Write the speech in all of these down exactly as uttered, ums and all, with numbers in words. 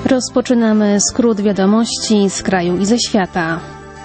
Rozpoczynamy skrót wiadomości z kraju i ze świata.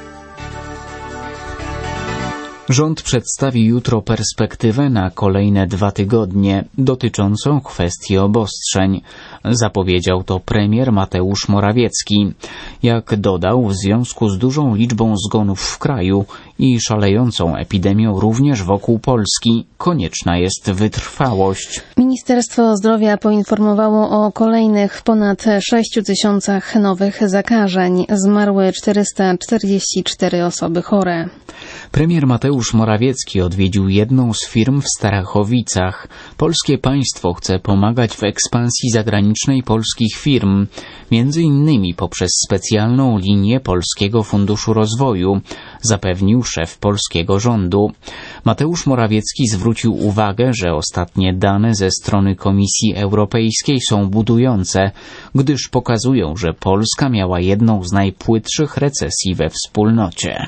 Rząd przedstawi jutro perspektywę na kolejne dwa tygodnie dotyczącą kwestii obostrzeń. Zapowiedział to premier Mateusz Morawiecki. Jak dodał, w związku z dużą liczbą zgonów w kraju i szalejącą epidemią również wokół Polski, konieczna jest wytrwałość. Ministerstwo Zdrowia poinformowało o kolejnych ponad sześciu tysiącach nowych zakażeń. Zmarły czterysta czterdzieści cztery osoby chore. Premier Mateusz Morawiecki odwiedził jedną z firm w Starachowicach. Polskie państwo chce pomagać w ekspansji zagranicznej polskich firm, między innymi poprzez specjalną linię Polskiego Funduszu Rozwoju, zapewnił szef polskiego rządu. Mateusz Morawiecki zwrócił uwagę, że ostatnie dane ze strony Komisji Europejskiej są budujące, gdyż pokazują, że Polska miała jedną z najpłytszych recesji we wspólnocie.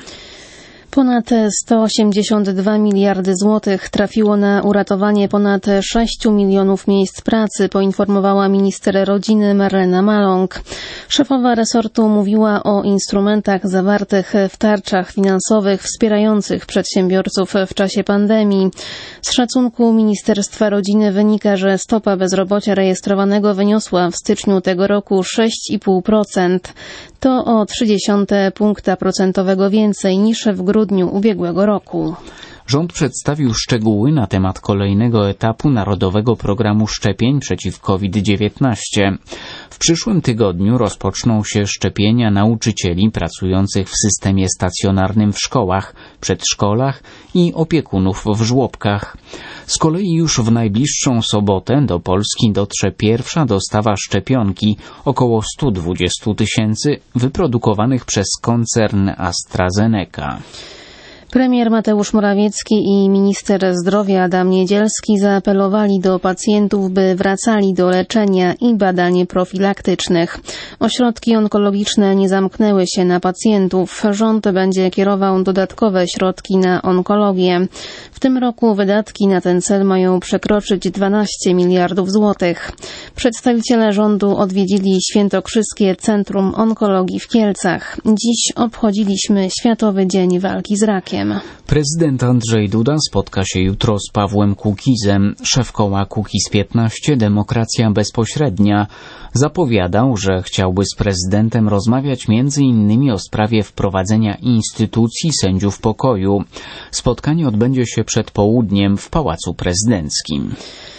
Ponad sto osiemdziesiąt dwa miliardy złotych trafiło na uratowanie ponad sześciu milionów miejsc pracy, poinformowała minister rodziny Marlena Maląg. Szefowa resortu mówiła o instrumentach zawartych w tarczach finansowych wspierających przedsiębiorców w czasie pandemii. Z szacunku Ministerstwa Rodziny wynika, że stopa bezrobocia rejestrowanego wyniosła w styczniu tego roku sześć i pół procent. To o trzydzieści punkta procentowego więcej niż w grudniu ubiegłego roku. Rząd przedstawił szczegóły na temat kolejnego etapu Narodowego Programu Szczepień przeciw COVID dziewiętnaście. W przyszłym tygodniu rozpoczną się szczepienia nauczycieli pracujących w systemie stacjonarnym w szkołach, przedszkolach i opiekunów w żłobkach. Z kolei już w najbliższą sobotę do Polski dotrze pierwsza dostawa szczepionki, około sto dwadzieścia tysięcy, wyprodukowanych przez koncern AstraZeneca. Premier Mateusz Morawiecki i minister zdrowia Adam Niedzielski zaapelowali do pacjentów, by wracali do leczenia i badań profilaktycznych. Ośrodki onkologiczne nie zamknęły się na pacjentów. Rząd będzie kierował dodatkowe środki na onkologię. W tym roku wydatki na ten cel mają przekroczyć dwanaście miliardów złotych. Przedstawiciele rządu odwiedzili Świętokrzyskie Centrum Onkologii w Kielcach. Dziś obchodziliśmy Światowy Dzień Walki z Rakiem. Prezydent Andrzej Duda spotka się jutro z Pawłem Kukizem. Szef koła Kukiz piętnaście, Demokracja Bezpośrednia, zapowiadał, że chciałby z prezydentem rozmawiać między innymi o sprawie wprowadzenia instytucji sędziów pokoju. Spotkanie odbędzie się przed południem w Pałacu Prezydenckim.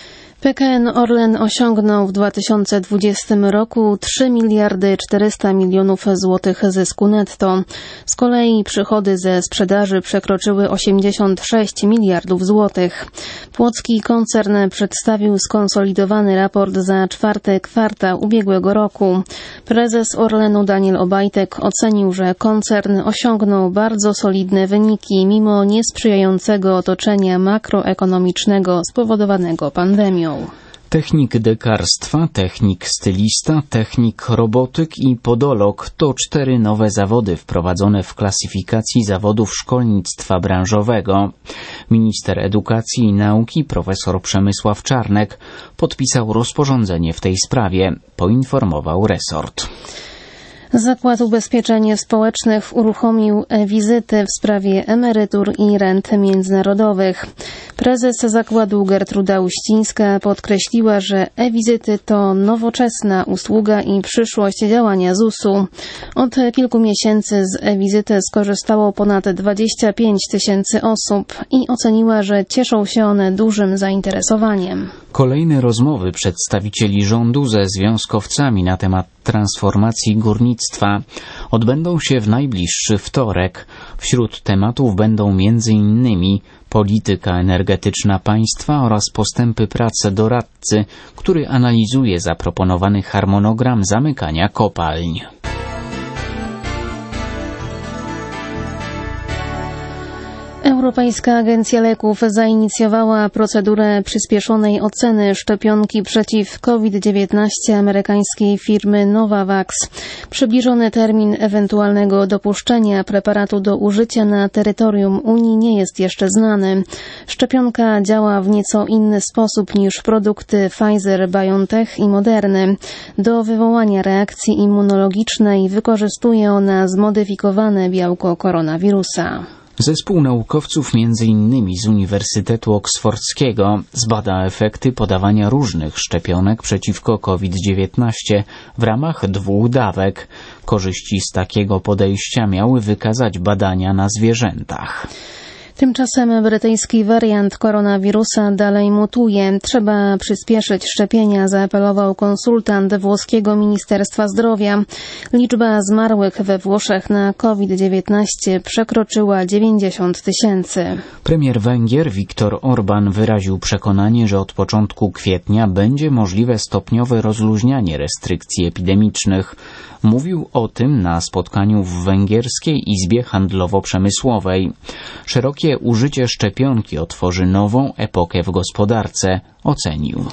P K N Orlen osiągnął w dwa tysiące dwudziestym roku trzy miliardy czterysta milionów złotych zysku netto. Z kolei przychody ze sprzedaży przekroczyły osiemdziesiąt sześć miliardów złotych. Płocki koncern przedstawił skonsolidowany raport za czwarty kwartał ubiegłego roku. Prezes Orlenu Daniel Obajtek ocenił, że koncern osiągnął bardzo solidne wyniki mimo niesprzyjającego otoczenia makroekonomicznego spowodowanego pandemią. Technik dekarstwa, technik stylista, technik robotyk i podolog to cztery nowe zawody wprowadzone w klasyfikacji zawodów szkolnictwa branżowego. Minister Edukacji i Nauki profesor Przemysław Czarnek podpisał rozporządzenie w tej sprawie, poinformował resort. Zakład Ubezpieczeń Społecznych uruchomił wizyty w sprawie emerytur i rent międzynarodowych. Prezes zakładu Gertruda Uścińska podkreśliła, że e-wizyty to nowoczesna usługa i przyszłość działania Z U S-u. Od kilku miesięcy z e-wizyty skorzystało ponad dwadzieścia pięć tysięcy osób i oceniła, że cieszą się one dużym zainteresowaniem. Kolejne rozmowy przedstawicieli rządu ze związkowcami na temat transformacji górnictwa odbędą się w najbliższy wtorek. Wśród tematów będą między innymi polityka energetyczna państwa oraz postępy prac doradcy, który analizuje zaproponowany harmonogram zamykania kopalń. Europejska Agencja Leków zainicjowała procedurę przyspieszonej oceny szczepionki przeciw COVID dziewiętnaście amerykańskiej firmy Novavax. Przybliżony termin ewentualnego dopuszczenia preparatu do użycia na terytorium Unii nie jest jeszcze znany. Szczepionka działa w nieco inny sposób niż produkty Pfizer-BioNTech i Moderny. Do wywołania reakcji immunologicznej wykorzystuje ona zmodyfikowane białko koronawirusa. Zespół naukowców między innymi z Uniwersytetu Oksfordzkiego zbada efekty podawania różnych szczepionek przeciwko COVID dziewiętnaście w ramach dwóch dawek. Korzyści z takiego podejścia miały wykazać badania na zwierzętach. Tymczasem brytyjski wariant koronawirusa dalej mutuje. Trzeba przyspieszyć szczepienia, zaapelował konsultant włoskiego Ministerstwa Zdrowia. Liczba zmarłych we Włoszech na COVID dziewiętnaście przekroczyła dziewięćdziesiąt tysięcy. Premier Węgier Viktor Orban wyraził przekonanie, że od początku kwietnia będzie możliwe stopniowe rozluźnianie restrykcji epidemicznych. Mówił o tym na spotkaniu w Węgierskiej Izbie Handlowo-Przemysłowej. Szerokie użycie szczepionki otworzy nową epokę w gospodarce, ocenił.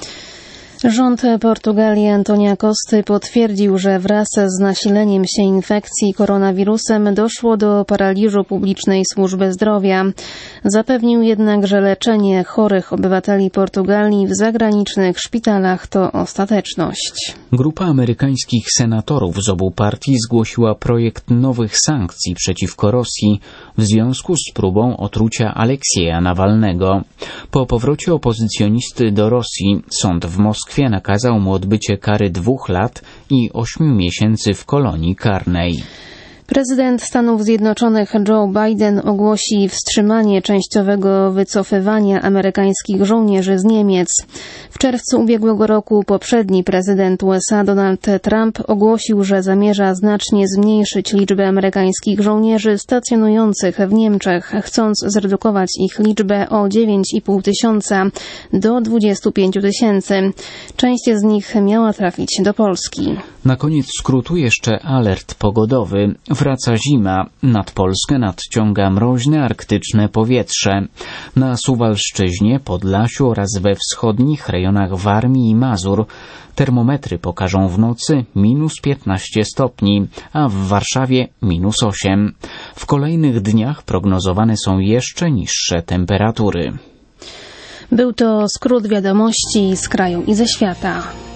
Rząd Portugalii Antonia Costy potwierdził, że wraz z nasileniem się infekcji koronawirusem doszło do paraliżu publicznej służby zdrowia. Zapewnił jednak, że leczenie chorych obywateli Portugalii w zagranicznych szpitalach to ostateczność. Grupa amerykańskich senatorów z obu partii zgłosiła projekt nowych sankcji przeciwko Rosji w związku z próbą otrucia Aleksieja Nawalnego. Po powrocie opozycjonisty do Rosji sąd w Moskwie nakazał mu odbycie kary dwóch lat i ośmiu miesięcy w kolonii karnej. Prezydent Stanów Zjednoczonych Joe Biden ogłosi wstrzymanie częściowego wycofywania amerykańskich żołnierzy z Niemiec. W czerwcu ubiegłego roku poprzedni prezydent U S A Donald Trump ogłosił, że zamierza znacznie zmniejszyć liczbę amerykańskich żołnierzy stacjonujących w Niemczech, chcąc zredukować ich liczbę o dziewięć i pół tysiąca do dwudziestu pięciu tysięcy. Część z nich miała trafić do Polski. Na koniec skrótu jeszcze alert pogodowy. Wraca zima. Nad Polskę nadciąga mroźne arktyczne powietrze. Na Suwalszczyźnie, Podlasiu oraz we wschodnich rejonach Warmii i Mazur termometry pokażą w nocy minus piętnaście stopni, a w Warszawie minus osiem. W kolejnych dniach prognozowane są jeszcze niższe temperatury. Był to skrót wiadomości z kraju i ze świata.